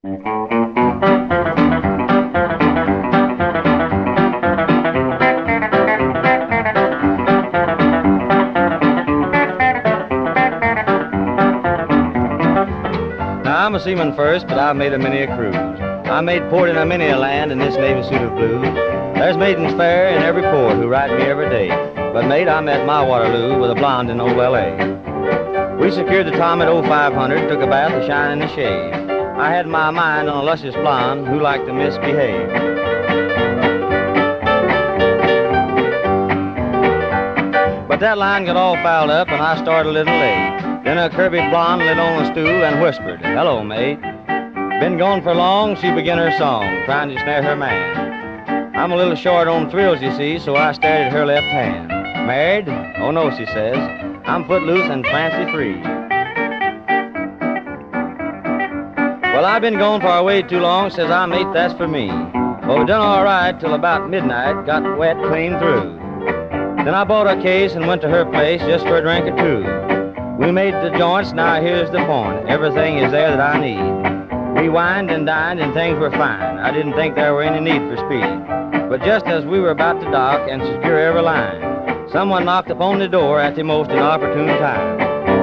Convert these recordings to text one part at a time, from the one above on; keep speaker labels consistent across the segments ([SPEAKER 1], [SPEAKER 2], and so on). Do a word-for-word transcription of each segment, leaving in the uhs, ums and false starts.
[SPEAKER 1] Now, I'm a seaman first, but I've made a many a cruise. I made port in a many a land in this Navy suit of blue. There's maidens fair in every port who write me every day. But, mate, I met my Waterloo with a blonde in old L A. We secured the Tom at oh five hundred, took a bath, a shine, and a shave. I had my mind on a luscious blonde who liked to misbehave. But that line got all fouled up, and I started a little late. Then a curvy blonde lit on a stool and whispered, "Hello, mate." Been gone for long, she began her song, trying to snare her man. I'm a little short on thrills, you see, so I stared at her left hand. "Married?" "Oh, no," she says. "I'm footloose and fancy-free." "Well, I've been gone for way too long," says I, "mate, that's for me." Well, we done all right till about midnight, got wet clean through. Then I bought a case and went to her place just for a drink or two. We made the joints, now here's the point. Everything is there that I need. We wined and dined and things were fine. I didn't think there were any need for speed. But just as we were about to dock and secure every line, someone knocked upon the door at the most inopportune time.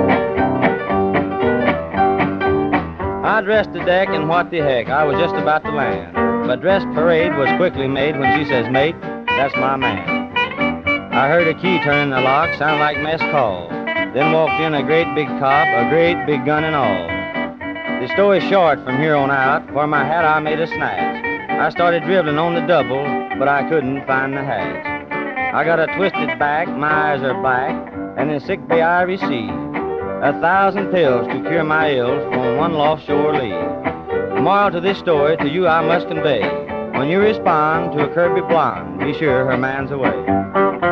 [SPEAKER 1] I dressed the deck and what the heck, I was just about to land. But dress parade was quickly made when she says, "Mate, that's my man." I heard a key turn in the lock, sound like mess call. Then walked in a great big cop, a great big gun and all. The story's short from here on out. For my hat I made a snatch. I started dribbling on the double, but I couldn't find the hatch. I got a twisted back, my eyes are black, and in sick bay I received a thousand pills to cure my ills from one lost shore leave. The moral to this story to you I must convey: when you respond to a curvy blonde, be sure her man's away.